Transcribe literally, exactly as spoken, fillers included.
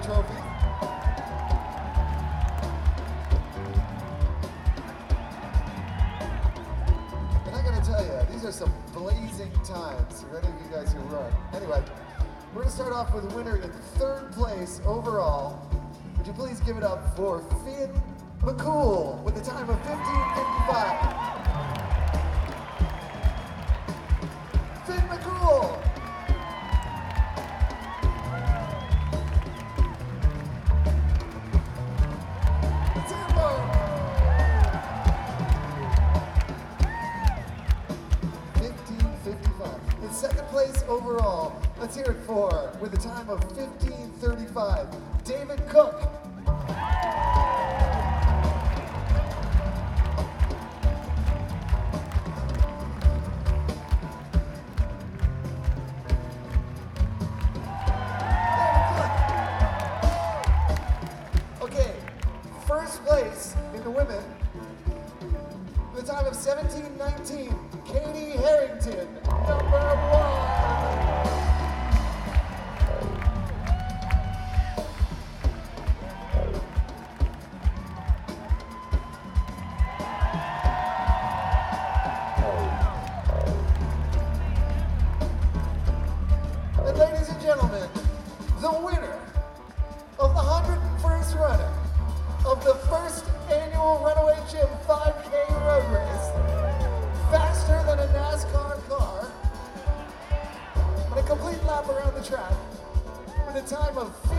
trophy. And I gotta tell you, these are some blazing times for any of you guys who run. Anyway, we're gonna start off with a winner in third place overall. Would you please give it up for Finn McCool with a time of fifteen fifty-five. Finn McCool! Tempo! fifteen fifty-five. In second place overall, let's hear it for, with a time of fifteen thirty-five, David Cook. First place in the women, with a time of seventeen nineteen, Katie Harrington, number one. And ladies and gentlemen, the winner of the one hundred first runner of the first annual Runaway Gym five K road race, faster than a NASCAR car, and a complete lap around the track, with a time of